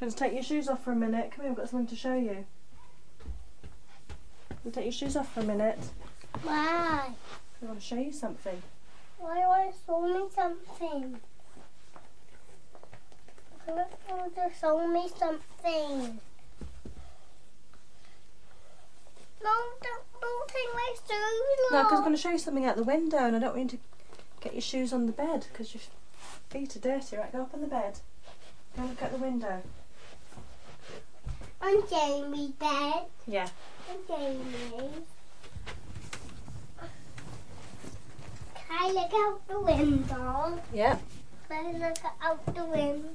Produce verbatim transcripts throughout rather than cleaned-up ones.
Let's take your shoes off for a minute. Come here, I've got something to show you. Let's take your shoes off for a minute. Why? I want to show you something. Why do you want to show me something? I want to show me something. No, don't, don't take my shoes No, off. because I'm going to show you something out the window and I don't want you to get your shoes on the bed because your feet are dirty. Right, go up on the bed. Go and look out the window. On Jamie's bed. Yeah. On Jamie. Can I look out the window? Yeah. Can I look out the window?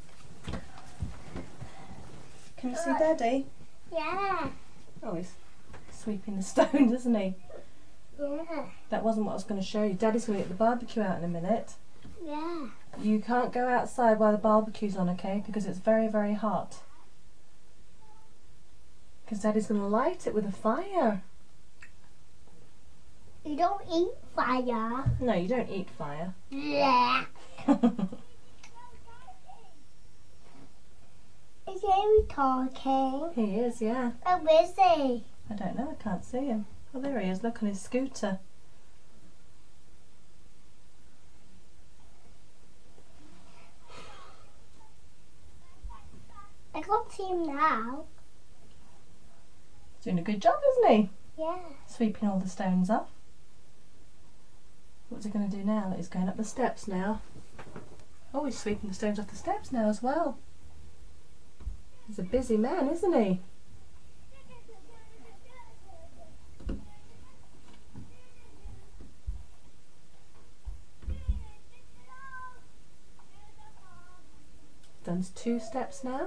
Can you see Daddy? Yeah. Oh, he's sweeping the stones, isn't he? Yeah. That wasn't what I was going to show you. Daddy's going to get the barbecue out in a minute. Yeah. You can't go outside while the barbecue's on, okay? Because it's very, very hot. Because Daddy's going to light it with a fire. You don't eat fire. No, you don't eat fire. Yeah. Is Jamie talking? He is, yeah. Oh, where is he? I don't know, I can't see him. Oh, there he is. Look on his scooter. I can't see him now. He's doing a good job, isn't he? Yeah. Sweeping all the stones off. What's he going to do now? He's going up the steps now. Oh, he's sweeping the stones off the steps now as well. He's a busy man, isn't he? Done two steps now.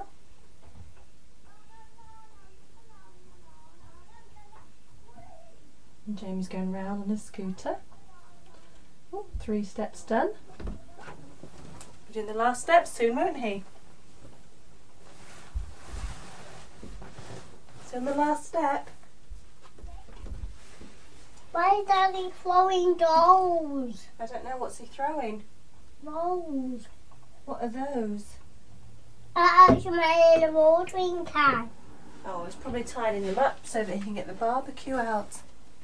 And Jamie's going round on his scooter. Oh, three steps done. We're doing the last step soon, won't he? So on the last step. Why is Daddy throwing dolls? I don't know, what's he throwing? Dolls. What are those? I actually made a watering can. Oh, he's probably tidying them up so that he can get the barbecue out.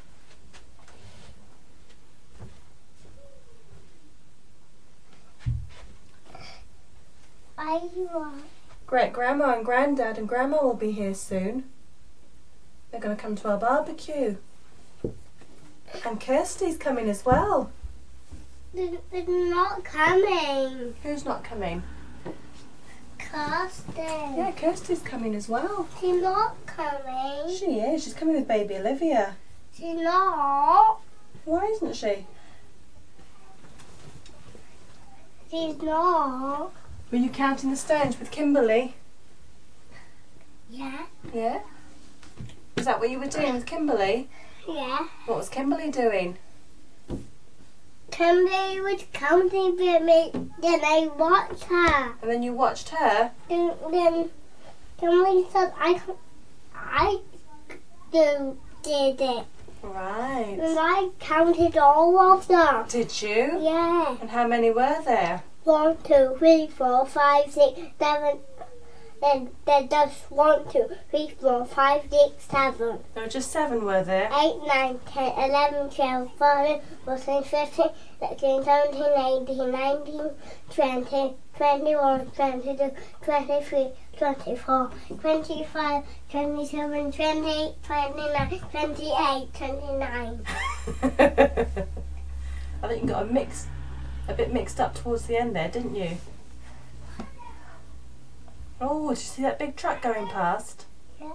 I want. Great Grandma and Granddad and Grandma will be here soon. They're going to come to our barbecue. And Kirsty's coming as well. They're, they're not coming. Who's not coming? Kirsty. Yeah, Kirsty's coming as well. She's not coming. She is. She's coming with baby Olivia. She's not. Why isn't she? She's not. Were you counting the stones with Kimberly? Yeah. Yeah? Is that what you were doing with Kimberly? Yeah. What was Kimberly doing? Kimberly was counting with me. Then I watched her. And then you watched her? Then, then Kimberly said I, I do, did it. Right. And I counted all of them. Did you? Yeah. And how many were there? One, two, three, four, five, six, seven. Then, then just one, two, three, four, five, six, seven. There were just seven, were there? eight, nine, ten, eleven, twelve, thirteen, fourteen, fifteen, sixteen, seventeen, eighteen, nineteen, twenty, twenty-one, twenty-two, twenty-three, twenty-four, twenty-five, twenty-seven, twenty-eight, twenty-nine, twenty-eight, twenty-nine. I think you got a mix, a bit mixed up towards the end there, didn't you? Oh, did you see that big truck going past? Yeah.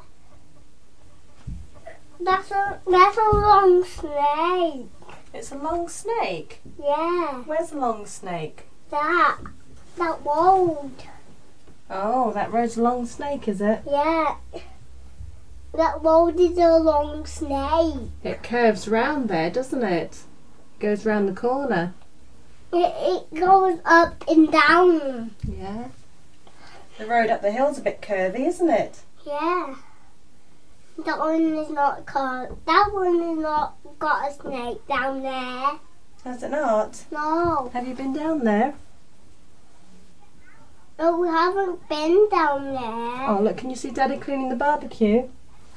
That's a, that's a long snake. It's a long snake. Yeah. Where's the long snake? That. That road. Oh, that road's a long snake, is it? Yeah. That road is a long snake. It curves round there, doesn't it? Goes round the corner. It, it goes up and down. Yeah. The road up the hill's a bit curvy, isn't it? Yeah. That one is not called. That one is not got a snake down there. Has it not? No. Have you been down there? Oh, we haven't been down there. Oh, look, can you see Daddy cleaning the barbecue?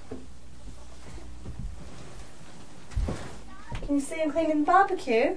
Can you see him cleaning the barbecue?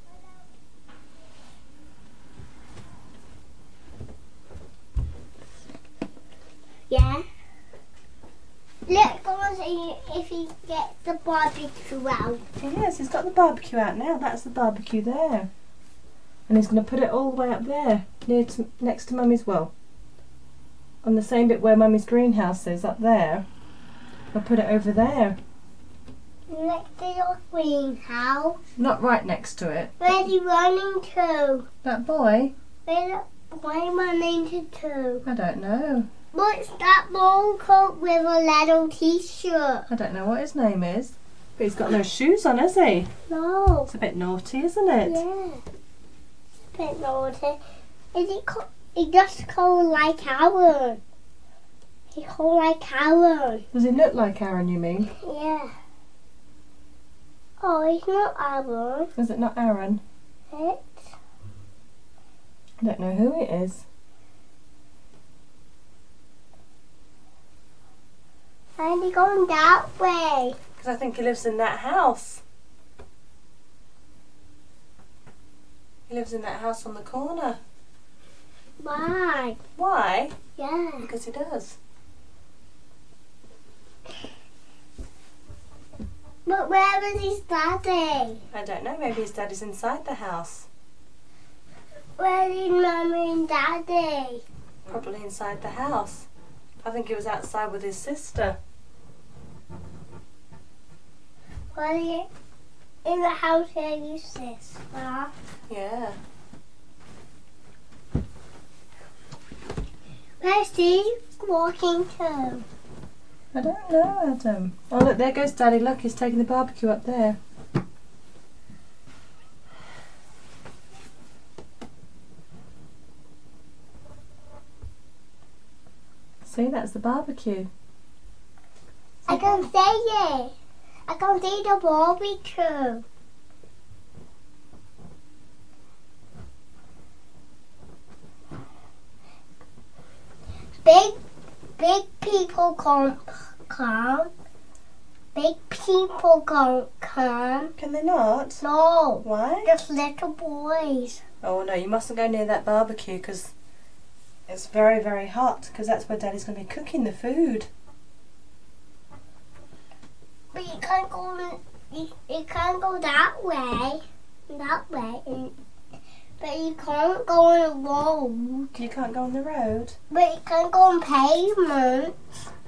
Yeah. Look, go and see if he gets the barbecue out. Yes, he's got the barbecue out now. That's the barbecue there. And he's going to put it all the way up there, near to, next to Mummy's, well, on the same bit where Mummy's greenhouse is, up there. I'll put it over there. Next to your greenhouse. Not right next to it. Where's he running to? That boy? Where's the boy running to? to? I don't know. What's that long coat with a little t-shirt? I don't know what his name is. But he's got no shoes on, has he? No. It's a bit naughty, isn't it? Yeah. Bit naughty. Is he co- he just called like Aaron. He called like Aaron. Does he look like Aaron, you mean? Yeah. Oh, he's not Aaron. Is it not Aaron? It's... I don't know who it is. And he going that way. Because I think he lives in that house. He lives in that house on the corner. Why? Why? Yeah. Because he does. But where is his daddy? I don't know, maybe his daddy's inside the house. Where is Mummy and Daddy? Probably inside the house. I think he was outside with his sister. Where are you? In the house where your sister? Yeah. Where's he walking to? I don't know, Adam. Oh, look, there goes Daddy. Look, he's taking the barbecue up there. See, that's the barbecue. I can see it. I can see the barbecue. Big, big people can't come. Big people can't come. Can they not? No, Why? just little boys. Oh, no, you mustn't go near that barbecue because it's very, very hot because that's where Daddy's going to be cooking the food. But you can't go. You, you can't go that way. That way. And, but you can't go on the road. You can't go on the road. But you can't go on pavement.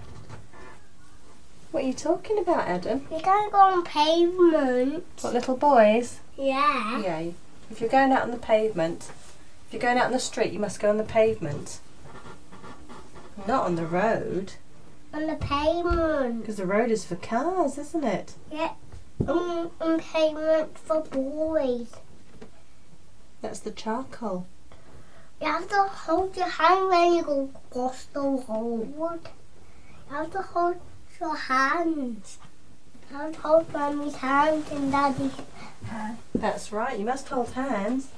What are you talking about, Adam? You can't go on pavement. What, little boys? Yeah. Yeah. If you're going out on the pavement, if you're going out on the street, you must go on the pavement. Not on the road. On the pavement. Because the road is for cars, isn't it? Yeah. On, on pavement for boys. That's the charcoal. You have to hold your hand when you go across the road. You have to hold your hands. You have to hold Mummy's hand and Daddy's hand. That's right, you must hold hands.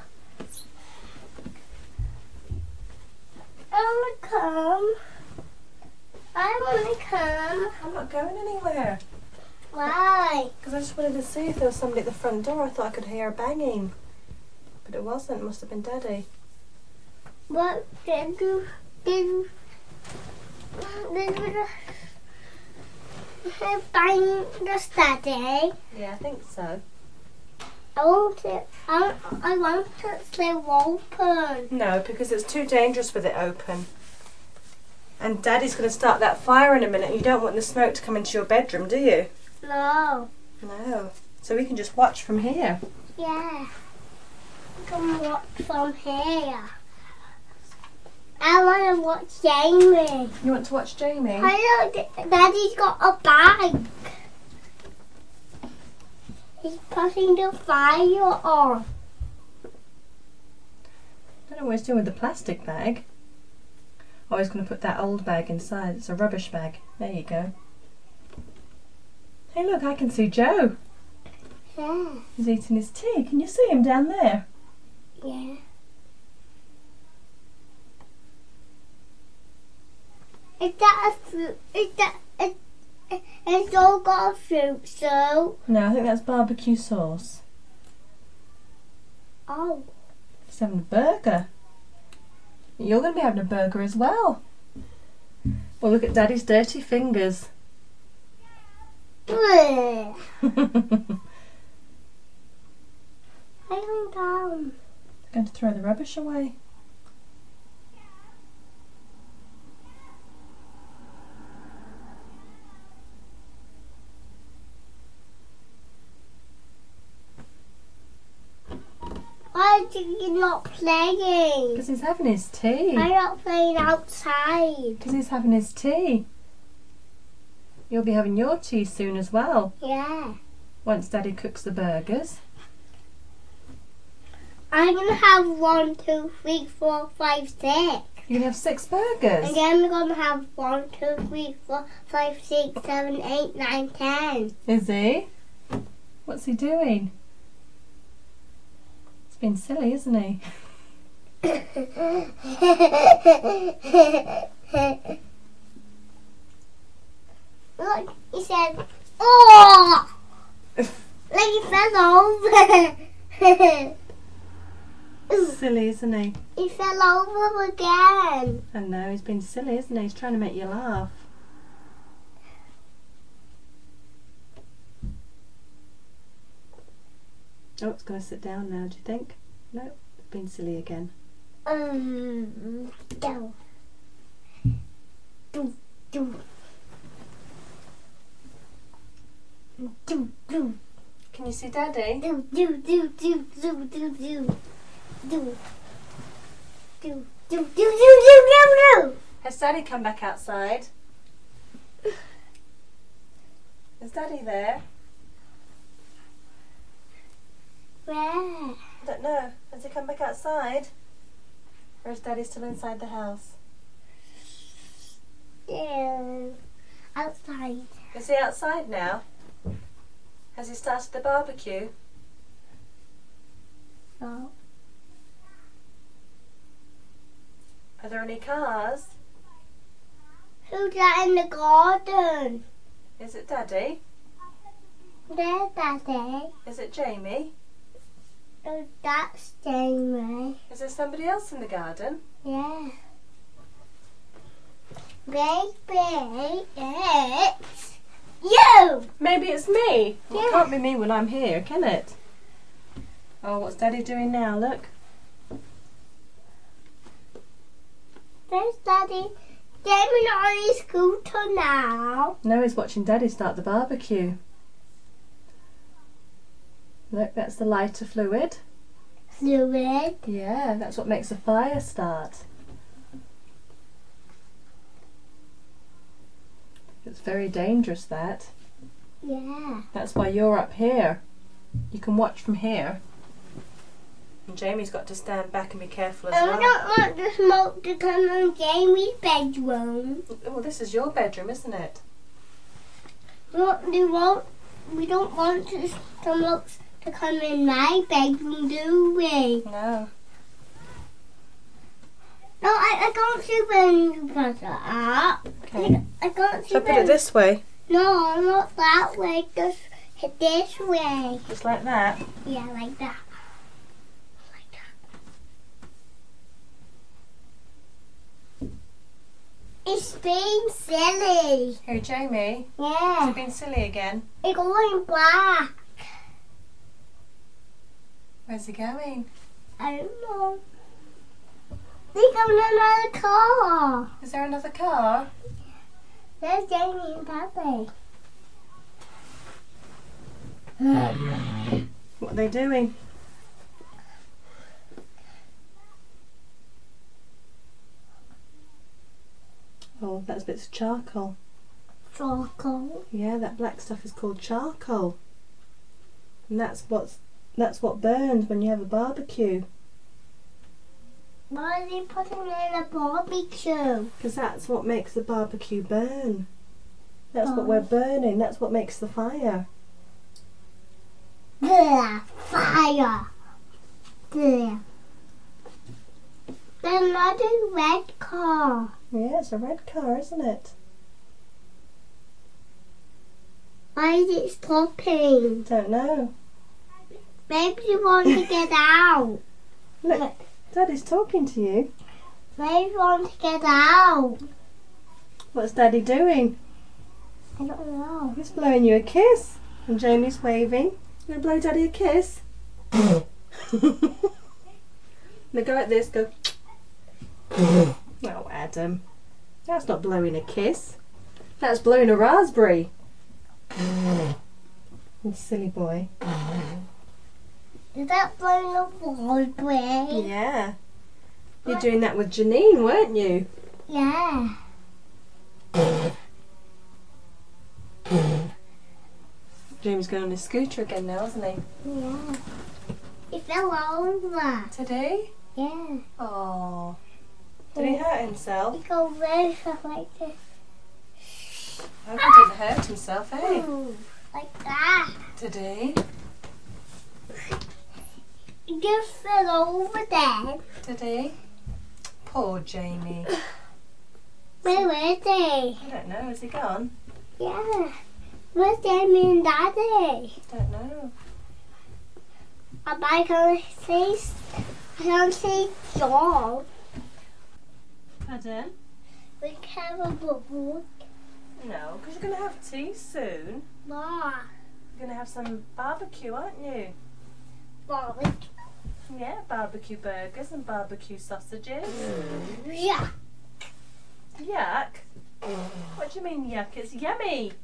I want to come. I want to come. I'm not going anywhere. Why? Because I just wanted to see if there was somebody at the front door. I thought I could hear a banging. But it wasn't. It must have been Daddy. What did you did you did you bang the Daddy? Yeah, I think so. I want it. I I want it to open. No, because it's too dangerous with it open. And Daddy's going to start that fire in a minute. You don't want the smoke to come into your bedroom, do you? No. No. So we can just watch from here. Yeah. You can watch from here. I want to watch Jamie. You want to watch Jamie? I know Daddy's got a bag. He's putting the fire on. I don't know what he's doing with the plastic bag. Oh, he's going to put that old bag inside. It's a rubbish bag. There you go. Hey, look, I can see Joe. Yeah. He's eating his tea. Can you see him down there? Yeah. Is that a fruit? Is that it? It's all got a fruit, so. No, I think that's barbecue sauce. Oh. He's having a burger. You're going to be having a burger as well. Well, look at Daddy's dirty fingers. Bleh. Laying down. Going to throw the rubbish away. Why are you not playing? Because he's having his tea. I'm not playing outside. Because he's having his tea. You'll be having your tea soon as well. Yeah. Once Daddy cooks the burgers. I'm going to have one, two, three, four, five, six. You're going to have six burgers. And then we're going to have one, two, three, four, five, six, seven, eight, nine, ten. Is he? What's he doing? He's been silly, isn't he? Look, he said, oh! Like he fell over. Silly, isn't he? He fell over again. I know, he's been silly, isn't he? He's trying to make you laugh. Oh, it's going to sit down now, do you think? No, it's been silly again. Um, go. Do, do. Do, do. Can you see Daddy? Do, do, do, do, do, do, do. Do. Do, do, do, do, do, do. Has Daddy come back outside? Is Daddy there? Where? I don't know. Has he come back outside? Or is Daddy still inside the house? Yeah. Outside. Is he outside now? Has he started the barbecue? No. Are there any cars? Who's that in the garden? Is it Daddy? There's Daddy. Is it Jamie? Oh, that's Jamie. Is there somebody else in the garden? Yeah. Baby, it's you! Maybe it's me. Well, Yeah. it can't be me when I'm here, can it? Oh, what's Daddy doing now? Look. There's Daddy. Jamie on his scooter now. No, he's watching Daddy start the barbecue. Look, that's the lighter fluid. Fluid. Yeah, that's what makes a fire start. It's very dangerous, that. Yeah. That's why you're up here. You can watch from here. And Jamie's got to stand back and be careful as I well. don't want the smoke to come in Jamie's bedroom. Oh, this is your bedroom, isn't it? What we won't, we don't want the smoke to come in my bedroom, do we? No. No, I, I can't see when you put it up. Okay. I, I can't see Shall I put it when- this way? No, not that way. Just hit this way. Just like that? Yeah, like that. Like that. It's being silly. Hey, Jamie. Has Yeah. it been silly again? It's going black. Where's he going? I don't know. There's another car. Is there another car? There's Jamie and Papi. What are they doing? Oh, that's bits of charcoal. Charcoal. Yeah, that black stuff is called charcoal. And that's what's that's what burns when you have a barbecue. Why are they putting it in a barbecue? Because that's what makes the barbecue burn. That's Oh. what we're burning. That's what makes the fire. There, fire. There. There's another red car. Yeah, it's a red car, isn't it? Why is it stopping? Don't know. Maybe you want to get out. Look, Daddy's talking to you. Maybe you want to get out. What's Daddy doing? I don't know. He's blowing you a kiss. And Jamie's waving. You gonna blow Daddy a kiss? Now go like this, go. Oh, Adam. That's not blowing a kiss. That's blowing a raspberry. You silly boy. Is that blowing a raspberry? Yeah. You're doing that with Janine, weren't you? Yeah. Jamie's going on his scooter again now, isn't he? Yeah. He fell over. Today? Yeah. Oh. Did he hurt himself? He got very fast like this. I hope he didn't hurt himself, eh? Ooh, like that. Did he? He just fell over there. Did he? Poor Jamie. Where is he? I don't know. Is he gone? Yeah. Where's Jamie and Daddy? Don't know. I can't see. I can't see John. Pardon? We can have a book. No, because you're going to have tea soon. Mom. You're going to have some barbecue, aren't you? Barbecue. Yeah, barbecue burgers and barbecue sausages. Yeah. Yuck. What do you mean yuck? It's yummy.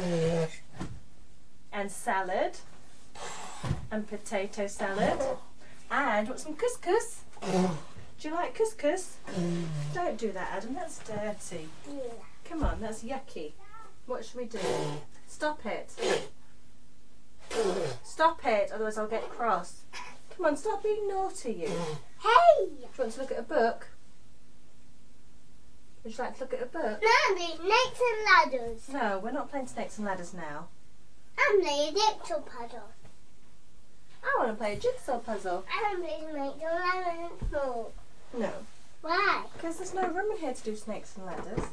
And salad. And potato salad. And what's some couscous? Do you like couscous? Don't do that, Adam. That's dirty. Yeah. Come on, that's yucky. What should we do? Stop it. Stop it, otherwise I'll get cross. Come on, stop being naughty, you. Hey! Do you want to look at a book? Would you like to look at a book? No, the snakes and ladders. No, we're not playing snakes and ladders now. I'm playing jigsaw puzzle. I want to play a jigsaw puzzle. I'm playing snakes and ladders. No. No, Why? because there's no room in here to do snakes and ladders.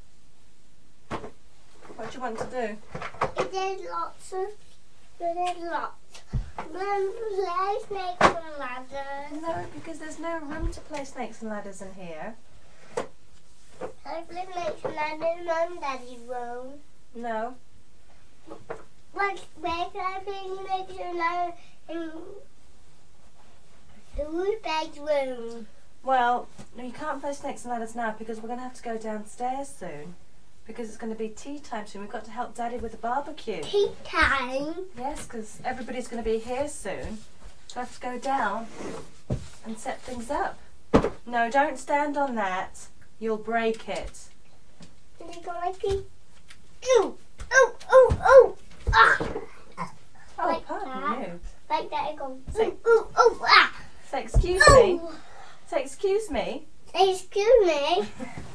What do you want to do? There's lots of. There's lots. Then play snakes and ladders. No, because there's no room to play snakes and ladders in here. I play snakes and ladders in Mum Daddy's room. No. Like, where can I play snakes and ladders in the bedroom? Well, no, you can't play snakes and ladders now because we're going to have to go downstairs soon. Because it's going to be tea time soon. We've got to help Daddy with the barbecue. Tea time. Yes, because everybody's going to be here soon. So I have to go down and set things up. No, don't stand on that. You'll break it. And you go like this. Ooh, ooh, ooh, ooh. Ah. Oh, Like pardon that. you. Like that, I go. Say- Ooh, ooh, ooh, ah. Say excuse me. Ooh. Say excuse me. Excuse me.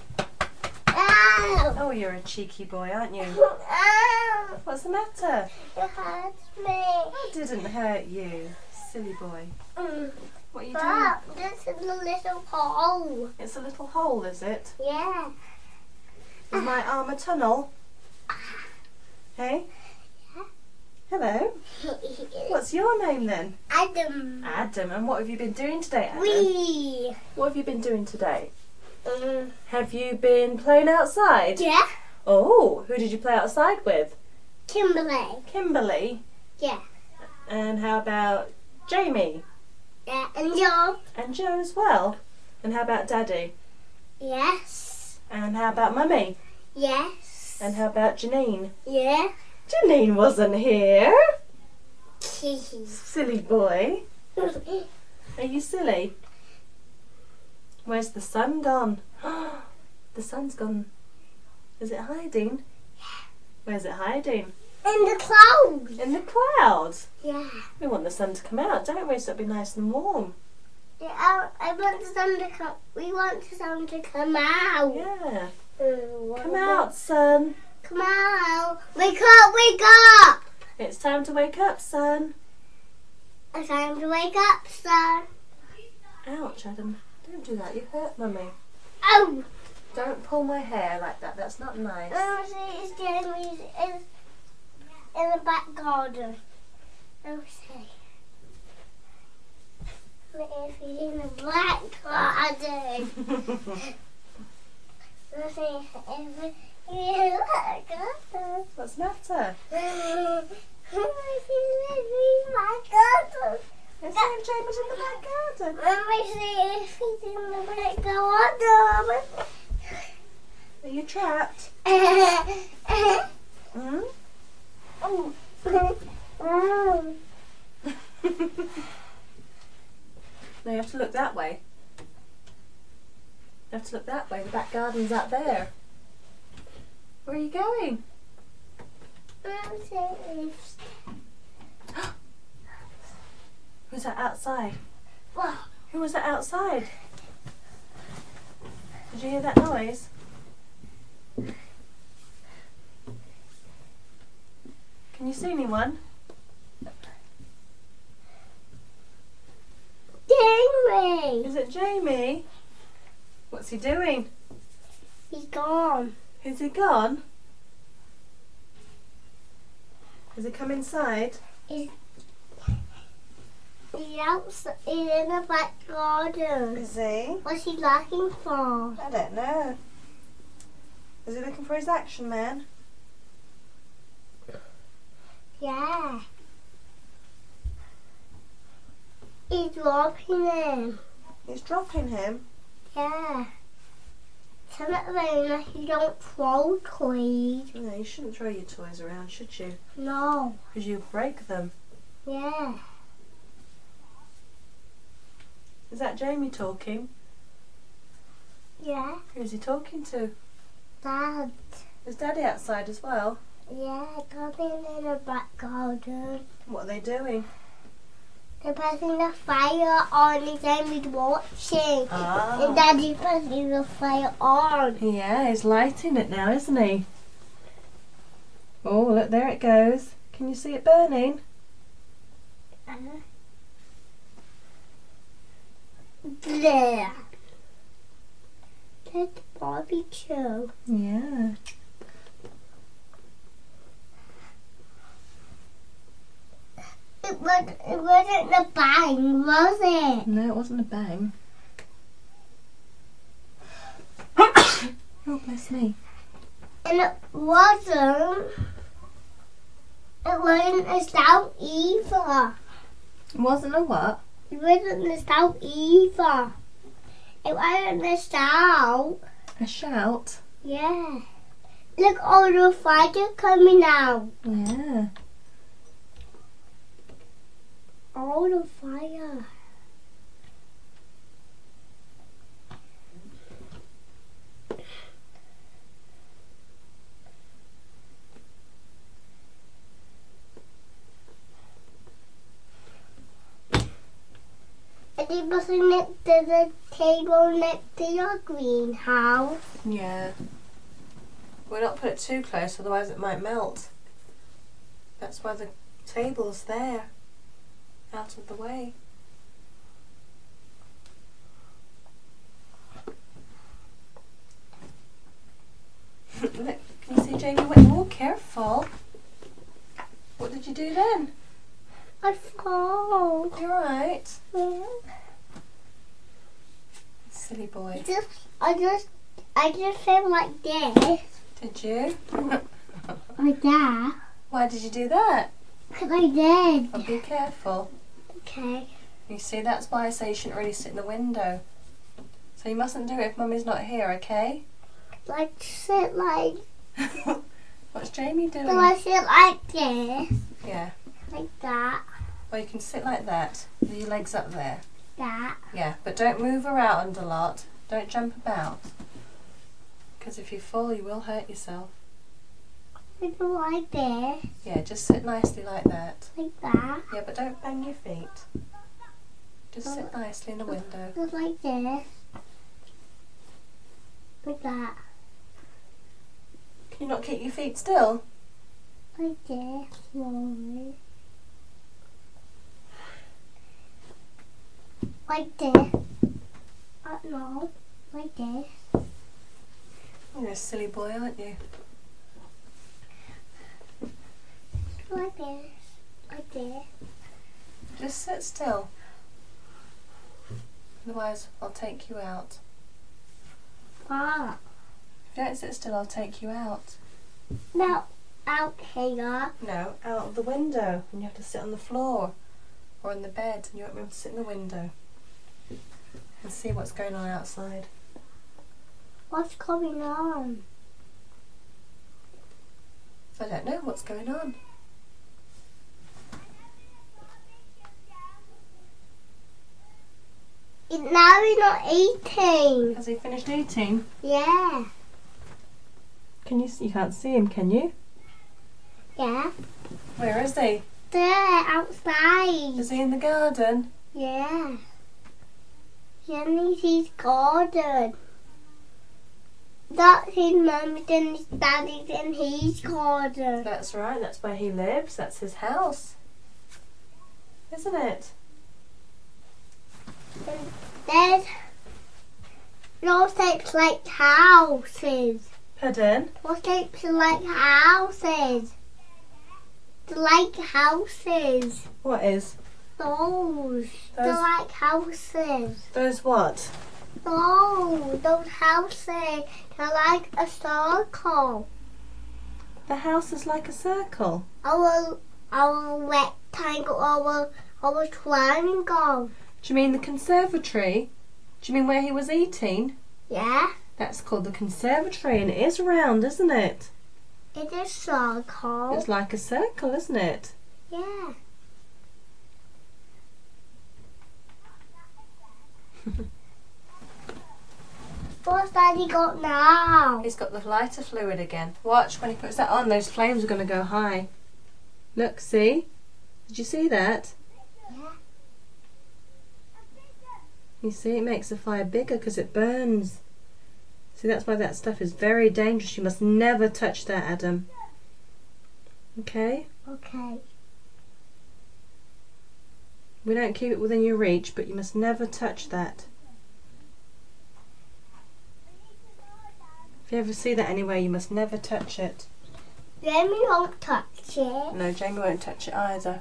Ow. Oh, you're a cheeky boy, aren't you? Ow. What's the matter? It hurts me. I didn't hurt you, silly boy. Mm. What are you doing? But this is a little hole. It's a little hole, is it? Yeah. Is my arm a tunnel? Hey? Hello? What's your name then? Adam. Adam. And what have you been doing today, Adam? We. What have you been doing today? Um, Have you been playing outside? yeah. Oh, who did you play outside with? Kimberly. Kimberly. Yeah. And how about Jamie? Yeah. And Joe. And Joe as well. And how about Daddy? Yes. And how about Mummy? Yes. And how about Janine? Yeah. Janine wasn't here. Kitty. Silly boy. Are you silly? Where's the sun gone? The sun's gone. Is it hiding? Where's it hiding? In the clouds. In the clouds. Yeah. We want the sun to come out, don't we? So it'll be nice and warm. Yeah. I, I want the sun to come. We want the sun to come out. Yeah. Uh, Come out, sun. Come out. Wake up. Wake up. It's time to wake up, sun. It's time to wake up, son. Ouch, Adam. Don't do that, you hurt Mummy. Oh! Don't pull my hair like that, that's not nice. Um, see, it's Jamie's in, in the back garden. Let me see. If he's in the black garden. Let's see if he's in the black garden. What's the matter? If he's in my garden. It's saying Jamie's in the back garden. Let me see if he's in the black garden. Are you trapped? Hmm? Oh. Oh. No, you have to look that way. You have to look that way. The back garden's out there. Where are you going? Who's that outside? Who was that outside? Did you hear that noise? Can you see anyone? Jamie! Is it Jamie? What's he doing? He's gone. Is he gone? Has he come inside? He's, he's, outside, he's in the back garden. Is he? What's he looking for? I don't know. Is he looking for his action man? Yeah. He's dropping him. He's dropping him? Yeah. Tell it then that you don't throw toys. No, you shouldn't throw your toys around, should you? No. Because you'll break them. Yeah. Is that Jamie talking? Yeah. Who's he talking to? Dad. Is Daddy outside as well? Yeah, coming in the back garden. What are they doing? They're putting the fire on and Jamie's watching. Ah. And Daddy's putting the fire on. Yeah, he's lighting it now, isn't he? Oh, look, there it goes. Can you see it burning? Uh-huh. There. That's barbecue. Yeah. It, was, it wasn't a bang, was it? No, it wasn't a bang. Oh, bless me. And it wasn't. It wasn't a shout either. It wasn't a what? It wasn't a shout either. It wasn't a shout. A shout? Yeah. Look, all the fire coming out. Yeah. All the fire. And it was next to the table next to your greenhouse. Yeah. We'll not put it too close, otherwise it might melt. That's why the table's there, out of the way. Look, can you see Jamie? Oh, careful. What did you do then? I fall. You alright? Yeah. Silly boy. Just, I just, I just said like this. Did you? Like that. Why did you do that? Because I did. Oh, be careful. Okay. You see, that's why I say you shouldn't really sit in the window. So you mustn't do it if Mummy's not here, okay? Like sit like. What's Jamie doing? So I sit like this. Yeah. Like that. Well, you can sit like that, with your legs up there. That. Yeah, but don't move around a lot. Don't jump about. Because if you fall, you will hurt yourself. I do like this. Yeah, just sit nicely like that. Like that. Yeah, but don't bang your feet. Just sit nicely in the window. Just like this. Like that. Can you not keep your feet still? Like this. Slowly. Like this. Uh, no, like this. You're a silly boy, aren't you? Like this. Like this. Just sit still. Otherwise, I'll take you out. Ah. If you don't sit still, I'll take you out. No, out here. No, out of the window. And you have to sit on the floor or in the bed, and you won't be able to sit in the window and see what's going on outside. What's going on? I don't know what's going on. It, now he's not eating. Has he finished eating? Yeah. Can you see? You can't see him, can you? Yeah. Where is he? There, outside. Is he in the garden? Yeah. Jenny's his garden. That's his mum's and his daddy's and his garden. That's right, that's where he lives. That's his house. Isn't it? And there's no shapes like houses. Pardon? No shapes like houses. They're like houses. What is? Those. They're Those- like houses. Those what? No, those houses. They're like a circle. The house is like a circle. Our, our rectangle, our, our triangle. Do you mean the conservatory? Do you mean where he was eating? Yeah, That's called the conservatory, and it is round, isn't it? it is circle. It's like a circle, isn't it? Yeah. What's Daddy got now? He's got the lighter fluid again. Watch, when he puts that on, those flames are going to go high. Look, see? Did you see that? Yeah. You see, it makes the fire bigger because it burns. See, that's why that stuff is very dangerous. You must never touch that, Adam. Okay? Okay. We don't keep it within your reach, but you must never touch that. If you ever see that anywhere, you must never touch it. Jamie won't touch it. No, Jamie won't touch it either.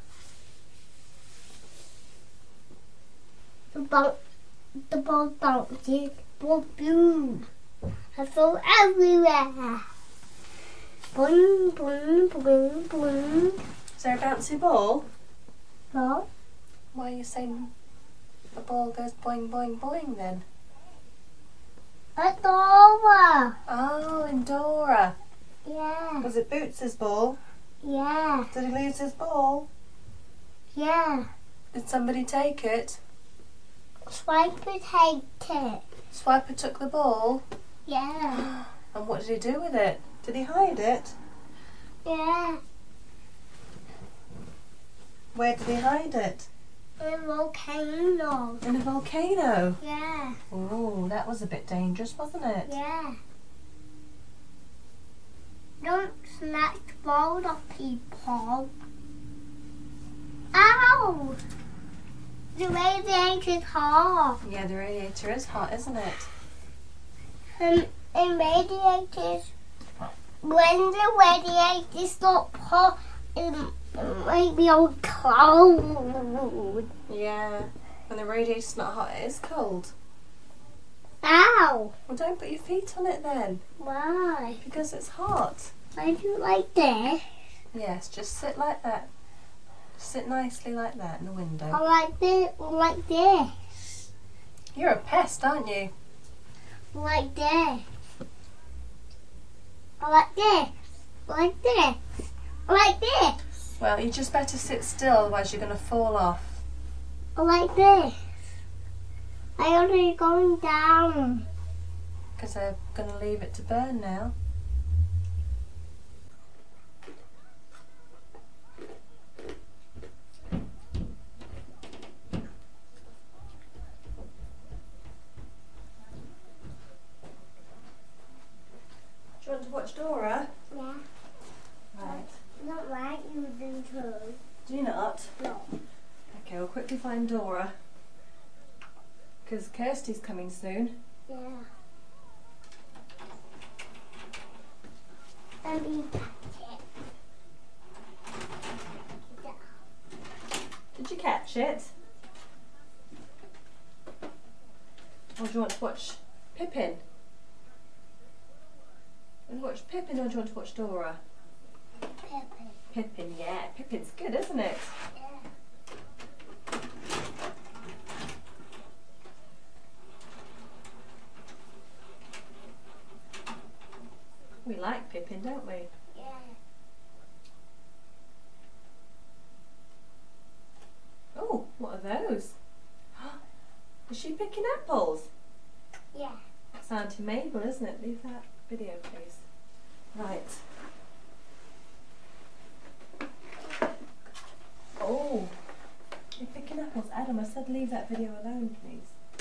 The boat, the boat bounces, boat boom. I fall everywhere. Boing, boing, boing, boing. Is there a bouncy ball? No, Why are you saying the ball goes boing, boing, boing then? it's over. Oh, in Dora. Yeah, Was it Boots' ball? yeah, Did he lose his ball? yeah. Did somebody take it? Swiper take it. Swiper took the ball. Yeah, And what did he do with it? Did he hide it? yeah. Where did he hide it? A volcano. In a volcano. Yeah, Oh, that was a bit dangerous, wasn't it? yeah. Don't snatch balls off people. Ow! The radiator's hot. Yeah, the radiator is hot, isn't it? And, and radiators, when the radiators stop hot, it might be all cold. Yeah. When the radiator's not hot, it is cold. Ow! Well, don't put your feet on it then, Why? because it's hot. I do like this. Yes, just sit like that. Sit nicely like that in the I window. like this. I like this. You're a pest, aren't you? I like this. I like this. I like this. I like this. Well, you just better sit still, otherwise you're going to fall off. I like this. I already going down. Because they're going to leave it to burn now. Do you want to watch Dora? Yeah. Right. Not like you do too. Do you not? No. Okay, we'll quickly find Dora. Because Kirsty's coming soon. Yeah. Let me catch it. Did you catch it? Or do you want to watch Pippin? Do you want to watch Pippin or do you want to watch Dora? Pippin. Pippin, yeah. Pippin's good, isn't it? Yeah. We like Pippin, don't we? Yeah. Oh, what are those? Is she picking apples? Yeah. That's Auntie Mabel, isn't it? Leave that video, please. Right. Oh, you're picking apples. Adam, I said leave that video alone, please.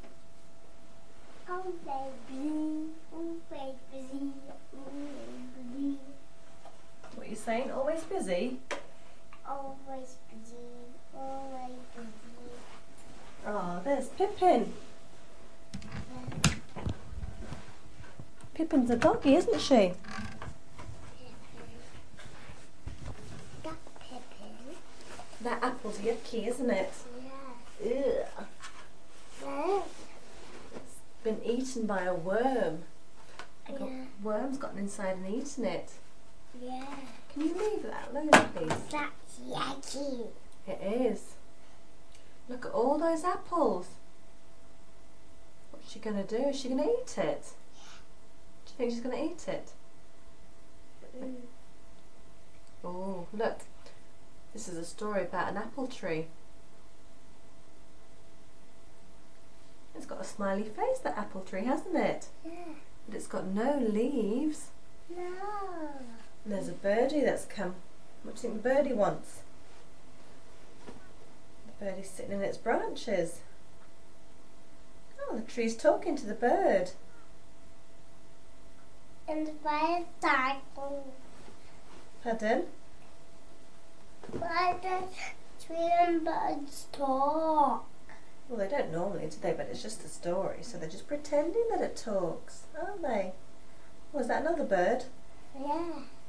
Oh baby, oh baby, oh baby. What are you saying? Always busy? Always busy, always busy. Oh, there's Pippin. Pippin's a doggy, isn't she? Pippin. That Pippin. That apple's yucky, isn't it? Yeah. Ugh. Yeah. Been eaten by a worm. A got, Yeah. worm's gotten inside and eaten it. Yeah. Can you leave that alone, please? That's yucky. It is. Look at all those apples. What's she going to do? Is she going to eat it? Do you think she's going to eat it? Mm. Oh, look. This is a story about an apple tree. It's got a smiley face, that apple tree, hasn't it? Yeah. But it's got no leaves. No. And there's a birdie that's come. What do you think the birdie wants? The birdie's sitting in its branches. Oh, the tree's talking to the bird. And the fire cycle. Pardon? Why does tree and birds talk? Well, they don't normally, do they? But it's just a story, so they're just pretending that it talks, aren't they? Was that another bird? Yeah.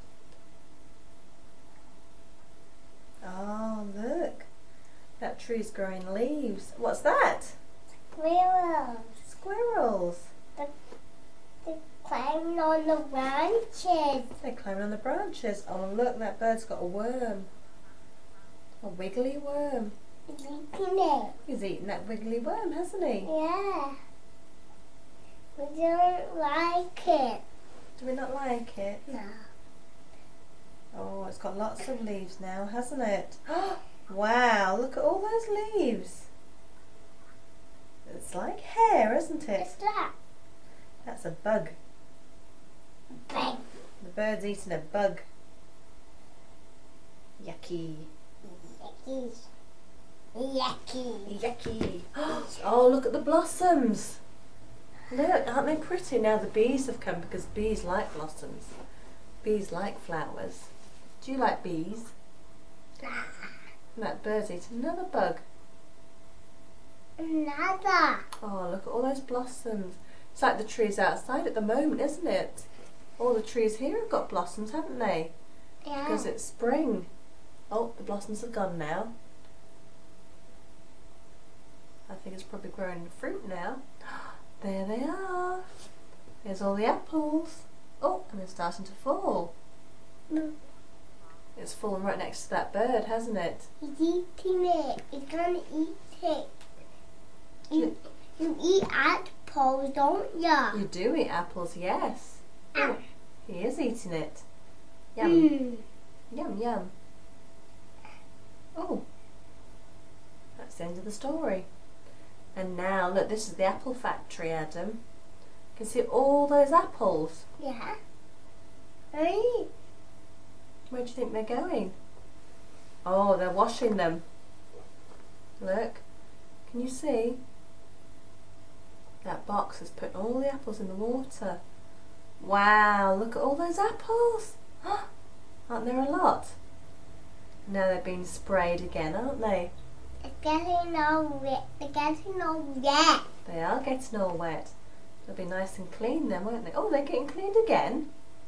Oh, look. That tree's growing leaves. What's that? Squirrels. Squirrels. They're climbing on the branches. They're climbing on the branches. Oh, look, that bird's got a worm. A wiggly worm. Eating it. He's eaten that wiggly worm, hasn't he? Yeah. We don't like it. Do we not like it? No. Oh, it's got lots of leaves now, hasn't it? Wow, look at all those leaves. It's like hair, isn't it? What's that? That's a bug. Big. The bird's eating a bug. Yucky. Yucky. Yucky. Yucky. Oh, look at the blossoms. Look, aren't they pretty? Now the bees have come because bees like blossoms. Bees like flowers. Do you like bees? And that bird's eating another bug. Another. Oh, look at all those blossoms. It's like the trees outside at the moment, isn't it? All the trees here have got blossoms, haven't they? Yeah. Because it's spring. Oh, the blossoms have gone now. I think it's probably growing fruit now. There they are. There's all the apples. Oh, and they're starting to fall. No. It's fallen right next to that bird, hasn't it? He's eating it. He's gonna eat it. You, you eat apples, don't ya? You do eat apples, yes. Oh, he is eating it. Yum. Mm. Yum, yum. Oh, that's the end of the story. And now, look, this is the apple factory, Adam. You can see all those apples. Yeah. Hey. Where do you think they're going? Oh, they're washing them. Look, can you see? That box has put all the apples in the water. Wow, look at all those apples. Aren't there a lot? Now they're being sprayed again, aren't they? It's getting all wet. It's getting all wet. They are getting all wet. They'll be nice and clean then, won't they? Oh, they're getting cleaned again.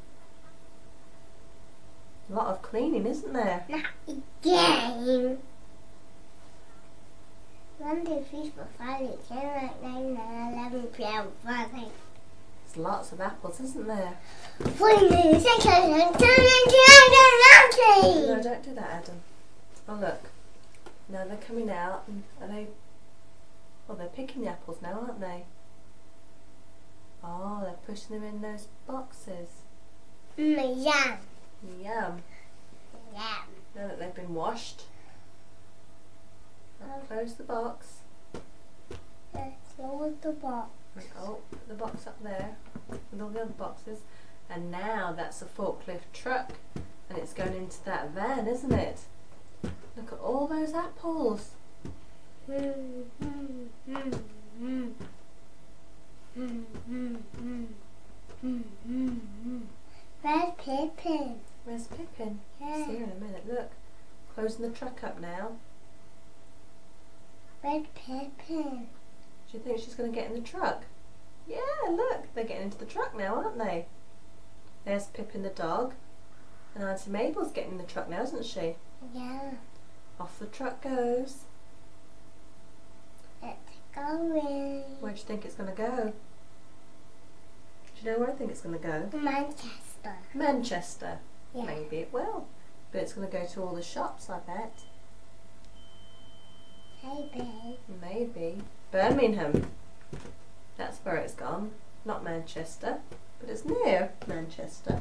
A lot of cleaning, isn't there? Not again. One, two, three, four, five, six, seven, eight, nine, nine, eleven, twelve, thirteen. There's lots of apples, isn't there? Forty, sixty, seventy, eighty, No, don't do that, Adam. Oh, look. Now they're coming out. And are they... Well, they're picking the apples now, aren't they? Oh, they're pushing them in those boxes. Mm, yum. Yum. Yum. Now that they've been washed. I'll close the box. Let's close the box. Oh, put the box up there with all the other boxes. And now that's a forklift truck. And it's going into that van, isn't it? Look at all those apples. Mm, mm, mm, mm. Mm, mm, mm. Mm, mm, mm. Where's Pippin? Where's Pippin? Yeah. See her in a minute. Look, closing the truck up now. Where's Pippin? Do you think she's going to get in the truck? Yeah, look, they're getting into the truck now, aren't they? There's Pippin the dog. And Auntie Mabel's getting in the truck now, isn't she? Yeah. Off the truck goes. It's going. Where do you think it's going to go? Do you know where I think it's going to go? Manchester. Manchester. Yeah. Maybe it will. But it's going to go to all the shops, I bet. Maybe. Maybe. Birmingham. That's where it's gone. Not Manchester. But it's near Manchester.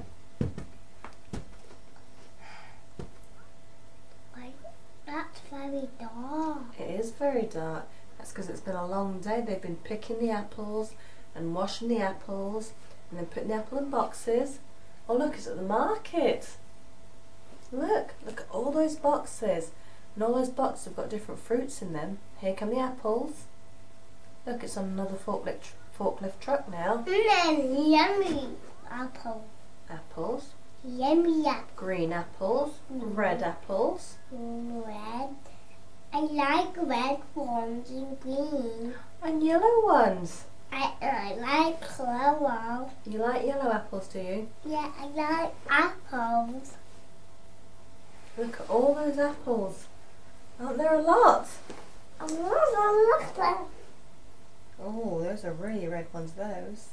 Wait, that's very dark. It is very dark. That's because it's been a long day. They've been picking the apples and washing the apples and then putting the apple in boxes. Oh look, it's at the market. Look, look at all those boxes. And all those boxes have got different fruits in them. Here come the apples. Look, it's on another forklift, forklift truck now. And then yummy apple. Apples. Yummy apple. Green apples. Mm. Red apples. Red. I like red ones and green. And yellow ones. I, I like flower. You like yellow apples, do you? Yeah, I like apples. Look at all those apples. Aren't there a lot? I want to look at Oh, those are really red ones, those.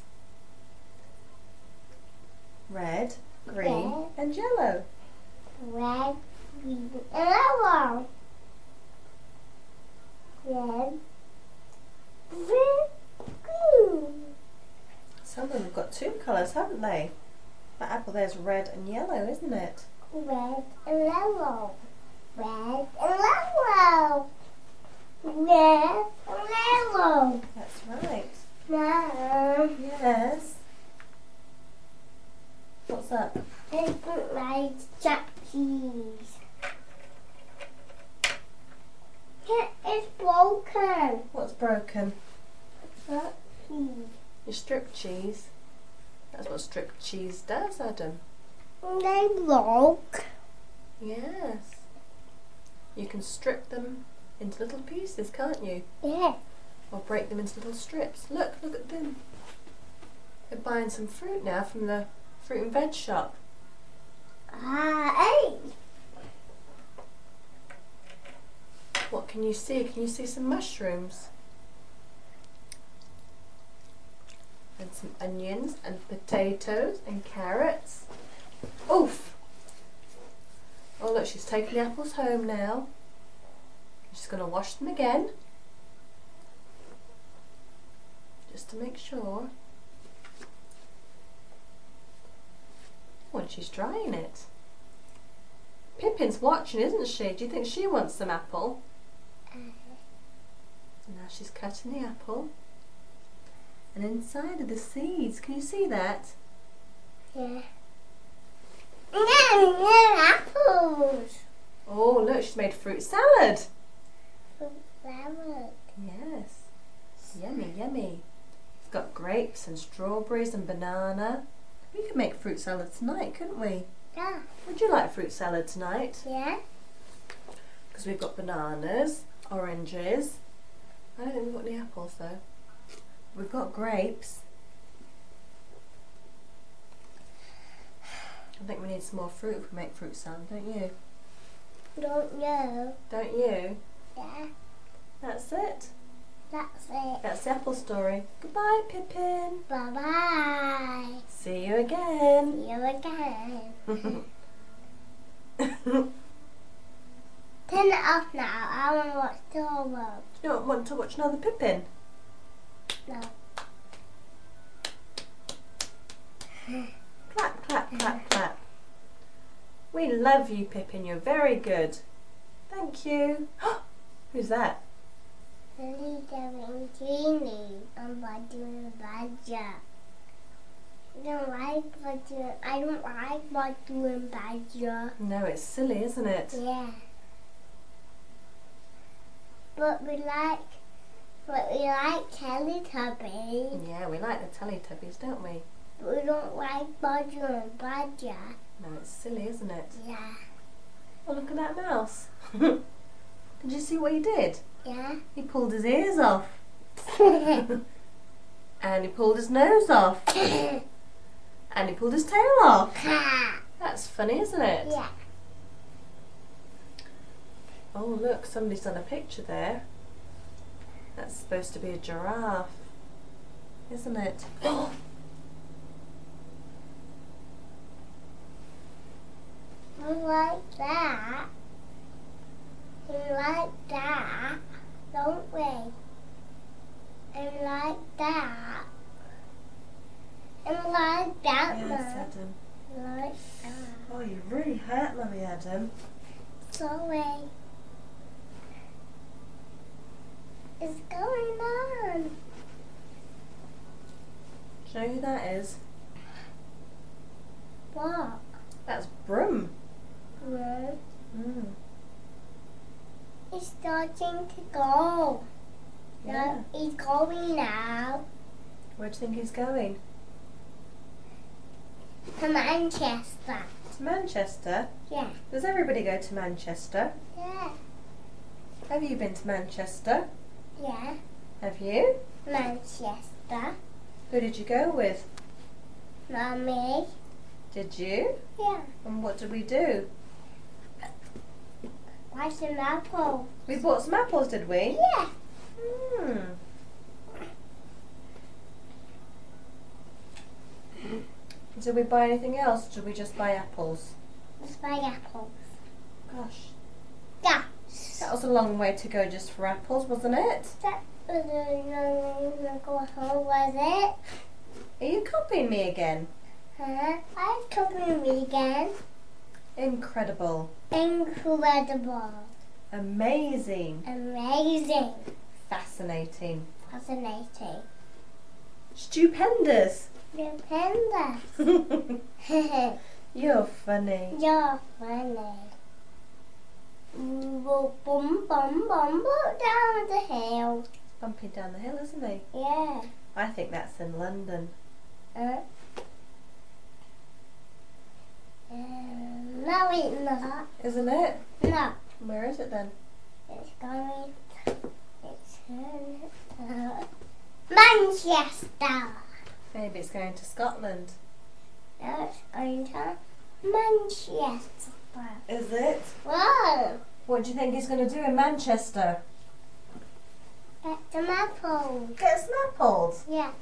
Red, green, Red. and yellow. red, green, and yellow. Red, red, green. Some of them have got two colours, haven't they? That apple there's red and yellow, isn't it? Red and yellow. Red and yellow. Red and yellow. That's right. Now, Yes. What's that? I put my jack cheese. Yeah, it's broken. What's broken? Jack cheese. Your strip cheese. That's what strip cheese does, Adam. They broke. Yes. You can strip them into little pieces, can't you? Yeah. Or break them into little strips. Look, look at them. They're buying some fruit now from the fruit and veg shop. Ah, hey. What can you see? Can you see some mushrooms? And some onions and potatoes and carrots. Oof! Oh look, she's taking the apples home now. She's going to wash them again. Just to make sure. Oh, and she's drying it. Pippin's watching, isn't she? Do you think she wants some apple? Uh, Now she's cutting the apple. And inside are the seeds. Can you see that? yeah. Yeah, yeah, apples. Oh, look, she's made fruit salad. Fruit salad. Yes. Yummy, yummy. It's got grapes and strawberries and banana. We could make fruit salad tonight, couldn't we? Yeah. Would you like fruit salad tonight? Yeah. Because we've got bananas, oranges. I don't think we've got any apples though. We've got grapes. I think we need some more fruit if we make fruit salad, don't you? Don't know. Don't you? Yeah, That's it. that's it. That's the apple story. Goodbye, Pippin. Bye bye. See you again. See you again. Turn it off now. I want to watch the whole world. You don't want to watch another Pippin? No. Clap, clap, clap, clap. We love you, Pippin. You're very good. Thank you. Who's that? Lily and Jeannie and Buddy and Badger. I don't like Buddy. I don't like Buddy and Badger. No, it's silly, isn't it? Yeah. But we like, but we like Teletubbies. Yeah, we like the Teletubbies, don't we? But we don't like Badger and Badger. No, it's silly, isn't it? Yeah. Oh, look at that mouse. Did you see what he did? Yeah. He pulled his ears off. And he pulled his nose off. And he pulled his tail off. That's funny, isn't it? Yeah. Oh, look, somebody's done a picture there. That's supposed to be a giraffe, isn't it? We like that. We like that, don't we? And like that. And like that, Yes, Mum. Adam. Like that. Oh, you really hurt Mummy, Adam. Sorry. What's going on? Do you know who that is? What? That's Broom. Mum, Mm. he's starting to go. Yeah. No, he's going now Where do you think he's going? to Manchester. To Manchester? Yeah. Does everybody go to Manchester? Yeah. Have you been to Manchester? Yeah. Have you? Manchester. Who did you go with? Mummy. Did you? Yeah. And what did we do? Buy some apple. We bought some apples, did we? Yeah. Hmm. Did we buy anything else? Or did we just buy apples? Let's buy apples. Gosh, Yeah. that was a long way to go just for apples, wasn't it? That was a long way to go home, was it? Are you copying me again? Huh? I'm cooking me again. Incredible. Incredible. Amazing. Amazing. Fascinating. Fascinating. Stupendous. Stupendous. You're funny. You're funny. Boom, boom, boom, boom, down the hill. Bumping down the hill, isn't he? Yeah. I think that's in London. Uh, um, no, it's not. Isn't it? No. Where is it then? It's going to, it's going to Manchester. Maybe it's going to Scotland. No, it's going to Manchester. Is it? Whoa. What do you think he's going to do in Manchester? Get some apples. Get some apples. Yeah.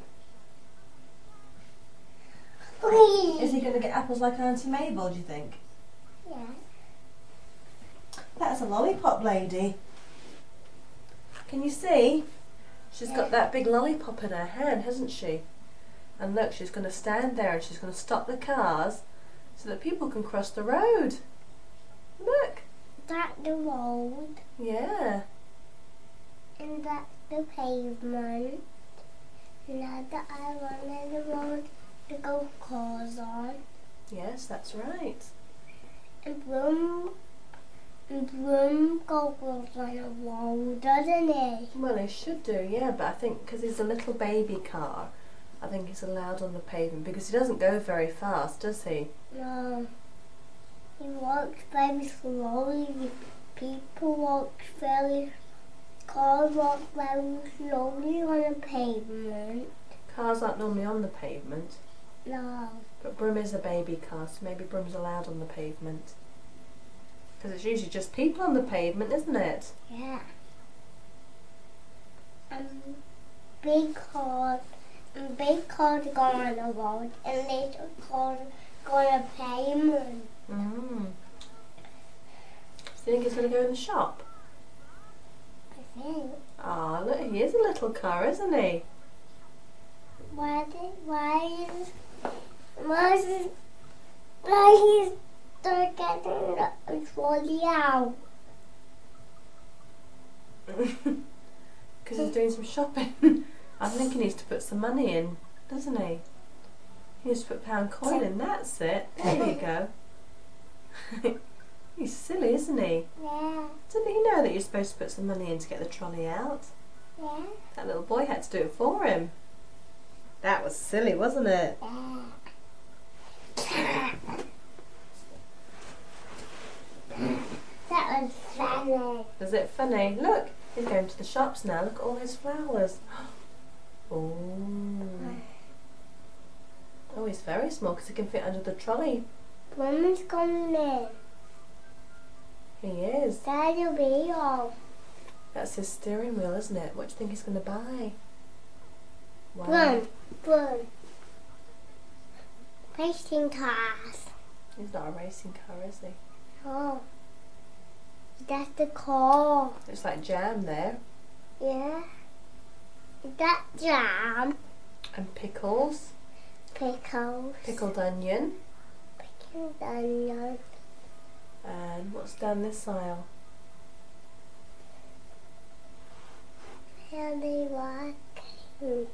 Is he going to get apples like Auntie Mabel, do you think? Yeah. That's a lollipop lady. Can you see? She's got that big lollipop in her hand, hasn't she? And look, she's going to stand there and she's going to stop the cars so that people can cross the road. Look. That's the road. Yeah. And that's the pavement. Now that I wanted the road to go cars on. Yes, that's right. And Broom, and Broom goes on a road, doesn't he? Well, he should do, yeah, but I think because he's a little baby car, I think he's allowed on the pavement because he doesn't go very fast, does he? No. He walks very slowly. People walk very cars walk very slowly on the pavement. Cars aren't normally on the pavement, No. but Broom is a baby car, so maybe Broom's allowed on the pavement. Because it's usually just people on the pavement, isn't it? Yeah. Um, big cars, and big cars go on the road, and little cars go on the pavement. Mm. So you think he's going to go in the shop? I think. Ah, look, he is a little car, isn't he? Why did, why is, why is, it- why he's still getting the trolley out? Because he's doing some shopping. I think he needs to put some money in, doesn't he? He needs to put a pound coin in, that's it. There you go. He's silly, isn't he? Yeah, Didn't he know that you're supposed to put some money in to get the trolley out? yeah, That little boy had to do it for him. That was silly, wasn't it? yeah. That was funny. Was it funny? Look, he's going to the shops now. Look at all his flowers. Oh. Oh, he's very small because he can fit under the trolley. Woman's coming in. He is. Daddy will be off. That's his steering wheel, isn't it? What do you think he's going to buy? Wow. Boom, boom. Racing cars. He's not a racing car, is he? Oh, that's the car. Looks like jam there. Yeah. That jam. And pickles. Pickles. Pickled onion. Pickled onion. And what's down this aisle? Heavy walking.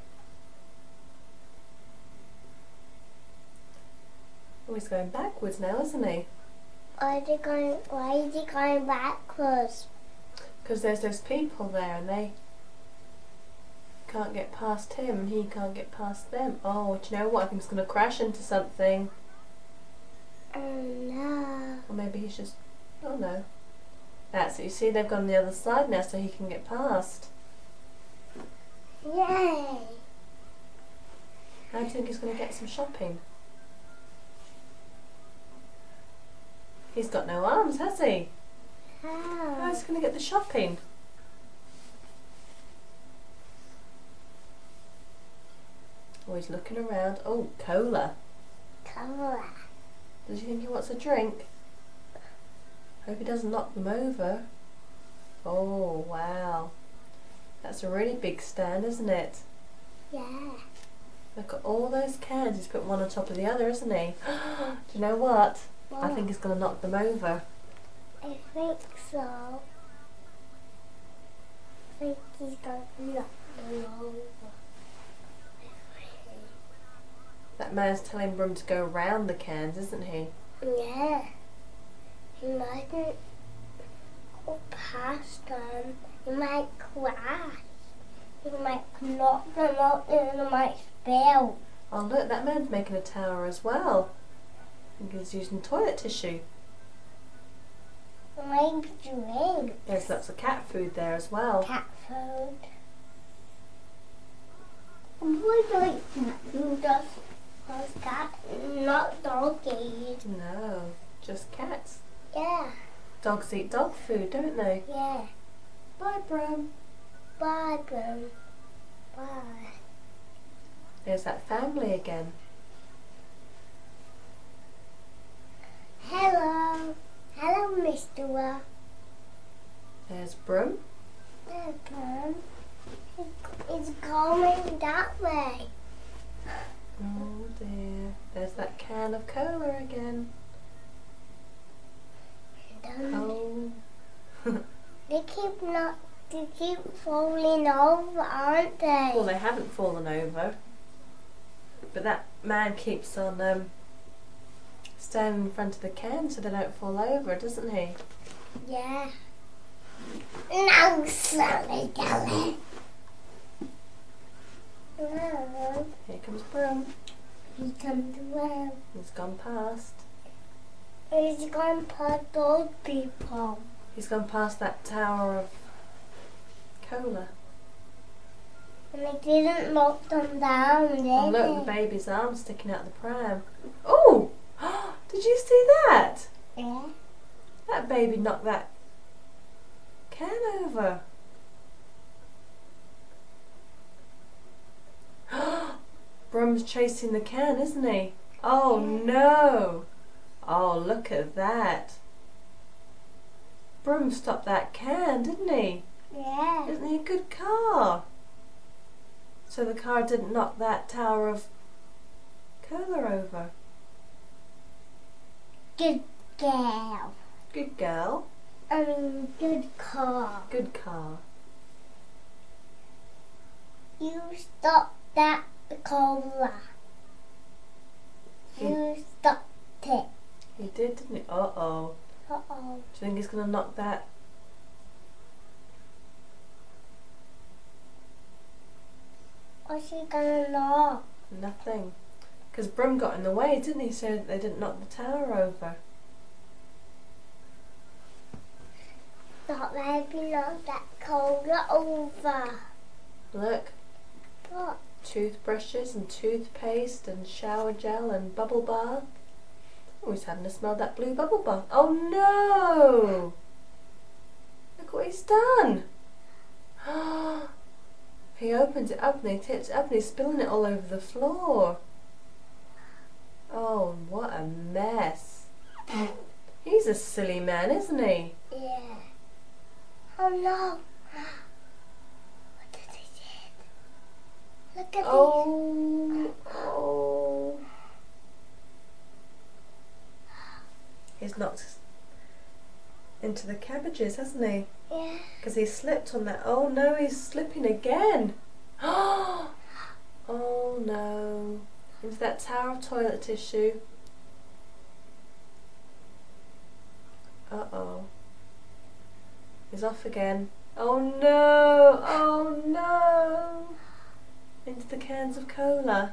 Oh, he's going backwards now, isn't he? Why is he going? Why is he going backwards? Because there's those people there and they can't get past him and he can't get past them. Oh, do you know what? I think he's going to crash into something. Oh no. Or maybe he's just... Oh no. That's it. You see, they've gone the other side now so he can get past. Yay. How do you think he's going to get some shopping? He's got no arms, has he? How? How's he going to get the shopping? Oh, he's looking around. Oh, cola. Cola. Does he think he wants a drink? Hope he doesn't knock them over. Oh, wow. That's a really big stand, isn't it? Yeah. Look at all those cans. He's put one on top of the other, isn't he? Do you know what? I think he's going to knock them over. I think so. I think he's going to knock them over. That man's telling Broom to go round the cans, isn't he? Yeah. He mightn't go past them. He might crash. He might knock them out and they might spill. Oh look, that man's making a tower as well. I think he's using toilet tissue. Maybe drink. There's lots of cat food there as well. Cat food. Would like cat food just because cat, not doggies. No, just cats. Yeah, Dogs eat dog food, don't they? yeah. Bye, Broom. Bye, Boo. Bye. There's that family again. Hello. Hello, Mister Wa. There's Broom. There's Boo. It's going that way. Oh dear. There's that can of cola again. Don't Oh. They keep not. They keep falling over, aren't they? Well, they haven't fallen over. But that man keeps on um, standing in front of the can so they don't fall over, doesn't he? Yeah. No, sorry, darling. No. Here comes Broom. He comes around. He's gone past. He's going past those people. He's gone past that tower of cola. And they didn't lock them down, did Oh look, the they? baby's arm sticking out the pram. Oh! Did you see that? Yeah. That baby knocked that can over. Brum's chasing the can, isn't he? Oh no! Oh, look at that. Brum stopped that can, didn't he? Yeah. Isn't he a good car? So the car didn't knock that tower of cola over. Good girl. Good girl. I mean, good car. Good car. You stopped that cola. You stopped it. He did, didn't he? Uh-oh. Uh-oh. Do you think he's going to knock that? What's he gonna knock? Nothing. Because Brum got in the way, didn't he? So they didn't knock the tower over. Not maybe knock that cola over. Look. What? Toothbrushes and toothpaste and shower gel and bubble bath. Oh, he's having to smell that blue bubble bath. Oh no! Look what he's done. He opens it up and he tips it up and he's spilling it all over the floor. Oh, what a mess. He's a silly man, isn't he? Yeah. Oh no. What did he do? Look at Oh, oh. He's knocked into the cabbages, hasn't he? these. Yeah. Because he slipped on that. Oh no, he's slipping again. Oh no. Into that tower of toilet tissue. Uh-oh. He's off again. Oh no, oh no. Into the cans of cola.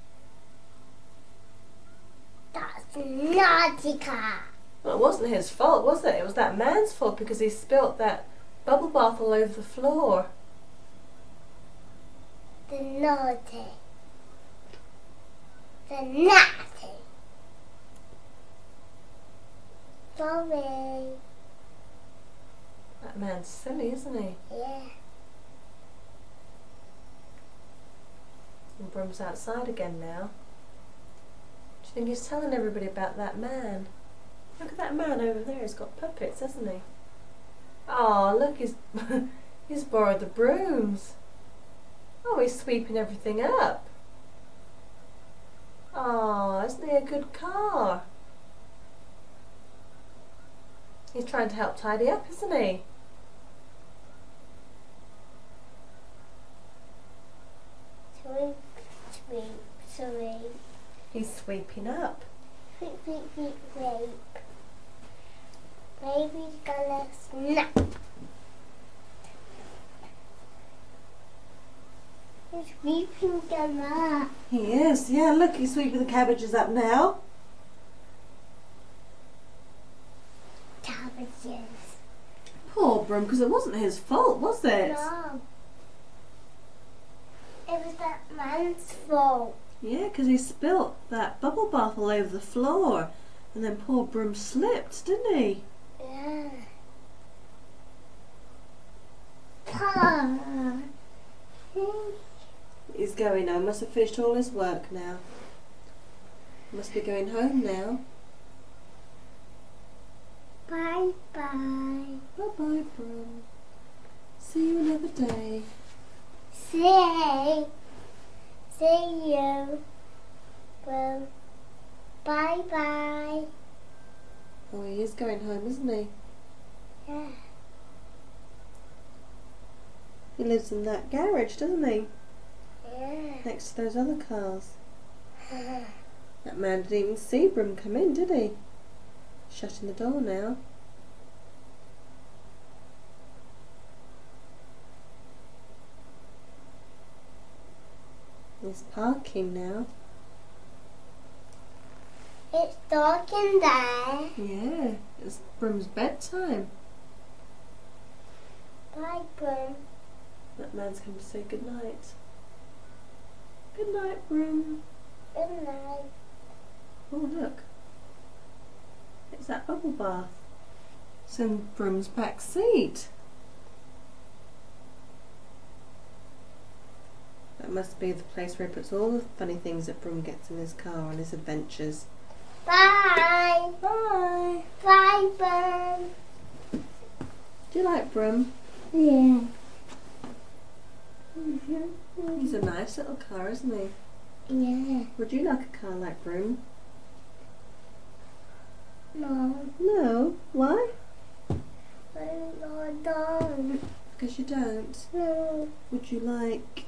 That's naughty car. Well, it wasn't his fault, was it? It was that man's fault because he spilt that bubble bath all over the floor. The naughty. The naughty. Sorry. That man's silly, isn't he? Yeah. And Brum's outside again now. Do you think he's telling everybody about that man? Look at that man over there, he's got puppets, hasn't he? Oh, look, he's he's borrowed the brooms. Oh, he's sweeping everything up. Oh, isn't he a good car? He's trying to help tidy up, isn't he? Sweep, sweep, sweep. He's sweeping up. Sweep, sweep, sweep, sweep. Baby's gonna snap. He's sweeping them up. He is, yeah, look, he's sweeping the cabbages up now. Cabbages. Poor Brum, because it wasn't his fault, was it? No. It was that man's fault. Yeah, because he spilt that bubble bath all over the floor. And then poor Brum slipped, didn't he? Yeah. Ah. He's going home. Must have finished all his work now. Must be going home now. Bye bye. Bye-bye, Brum. See you another day. See. See you. Well, bye bye. Oh, he is going home, isn't he? Yeah. He lives in that garage, doesn't he? Yeah. Next to those other cars. That man didn't even see Brum come in, did he? Shutting the door now. He's parking now. It's dark in there. Yeah, it's Brum's bedtime. Bye, Brum. That man's come to say good night. Good night, Broom. Good night. Oh, look. It's that bubble bath. It's in Broom's back seat. That must be the place where he puts all the funny things that Broom gets in his car on his adventures. Bye. Bye. Bye, Broom. Do you like Broom? Yeah. He's a nice little car, isn't he? Yeah. Would you like a car like Broom? No. No. Why? I don't. Because you don't. No. Would you like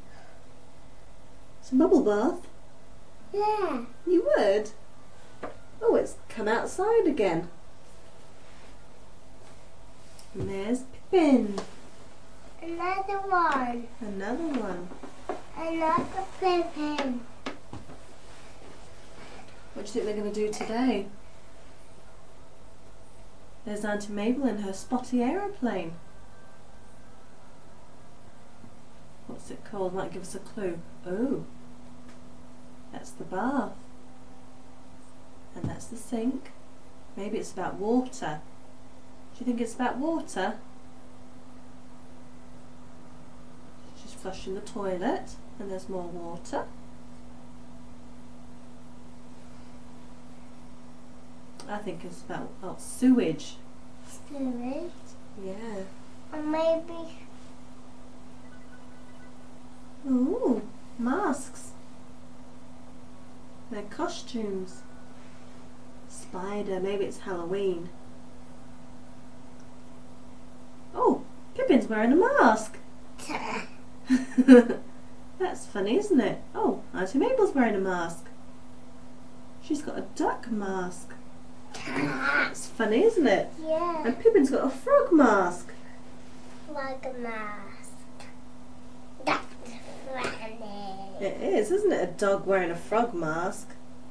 some bubble bath? Yeah. You would? Oh, it's come outside again. And there's Pippin. Another one. Another one. Another Pippin. What do you think they're going to do today? There's Auntie Mabel in her spotty aeroplane. What's it called? Might give us a clue. Oh, that's the bath. And that's the sink. Maybe it's about water. Do you think it's about water? She's flushing the toilet and there's more water. I think it's about oh, sewage. Sewage. Yeah. Or maybe. Ooh, masks. They're costumes. Spider, maybe it's Halloween. Oh, Pippin's wearing a mask. That's funny, isn't it? Oh, Auntie Mabel's wearing a mask. She's got a duck mask. That's funny, isn't it? Yeah. And Pippin's got a frog mask. Like a mask. That's funny. It is, isn't it? A dog wearing a frog mask.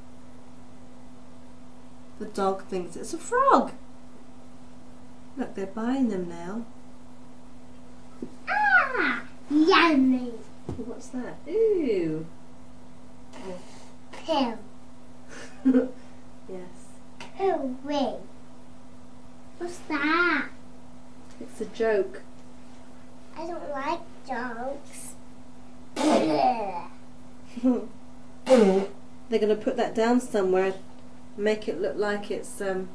The dog thinks it's a frog. Look, they're buying them now. Ah! Yummy. What's that? Ooh. Pill. Yes. Oh, wait. What's that? It's a joke. I don't like jokes. They're going to put that down somewhere, make it look like it's um.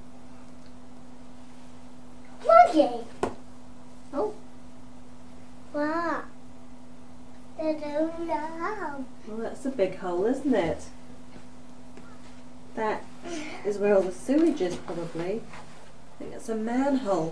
Monkey. Oh. What? I don't know. Well, that's a big hole, isn't it? That is where all the sewage is, probably. I think it's a manhole.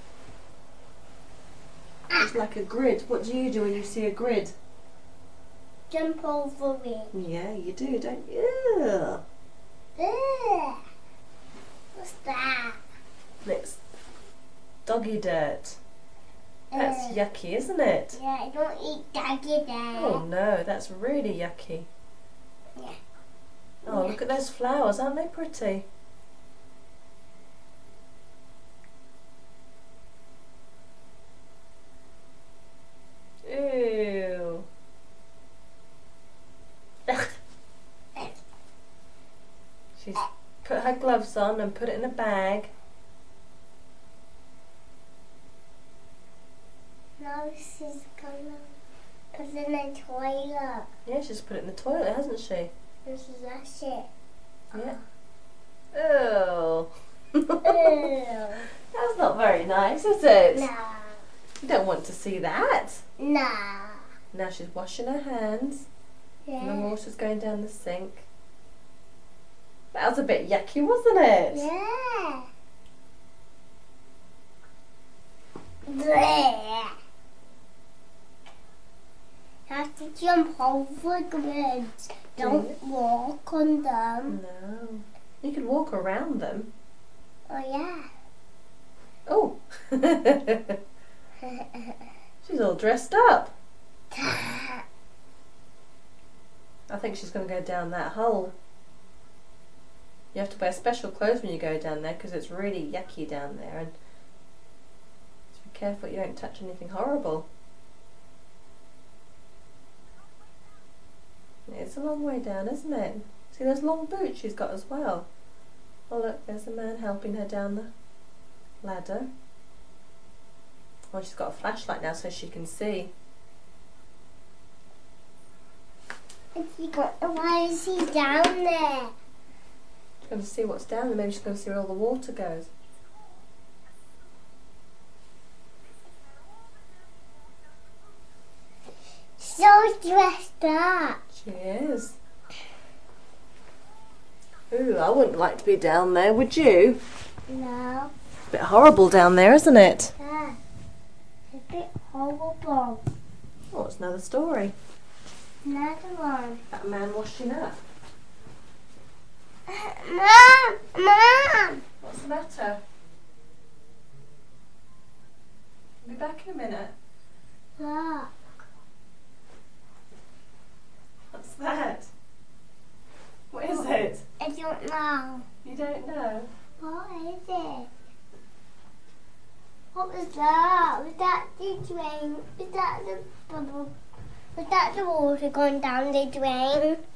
It's like a grid. What do you do when you see a grid? Jump over it. Yeah, you do, don't you? Ugh. What's that? It's doggy dirt. That's Ugh. yucky, isn't it? Yeah, I don't eat doggy there. Oh no, that's really yucky. Yeah. Oh, look at those flowers, aren't they pretty? Ew. She's put her gloves on and put it in a bag. Now she's gonna put it in the toilet. Yeah, she's put it in the toilet, hasn't she? This is that shit. Yeah. Ew. Ew. That's not very nice, is it? Nah. You don't want to see that. Nah. Now she's washing her hands. And the Yeah. water's going down the sink. That was a bit yucky, wasn't it? Yeah. Bleh. Have to jump over grids. Don't walk on them. No. You can walk around them. Oh yeah. Oh. She's all dressed up. I think she's going to go down that hole. You have to wear special clothes when you go down there because it's really yucky down there, and just be careful you don't touch anything horrible. It's a long way down, isn't it? See those long boots she's got as well. Oh look, there's a man helping her down the ladder. Oh, she's got a flashlight now so she can see. And she got, why is he down there? She's going to see what's down there. Maybe she's going to see where all the water goes. So dressed up. She is. Ooh, I wouldn't like to be down there, would you? No. It's a bit horrible down there, isn't it? Yeah. It's a bit horrible. Oh, it's another story. Another one. That man washing up. Mom! Mom! What's the matter? I'll be back in a minute. Look. What's that? What is it? I don't know. You don't know? What is it? What was that? Was that the drain? Was that the bubble? Was that the water going down the drain?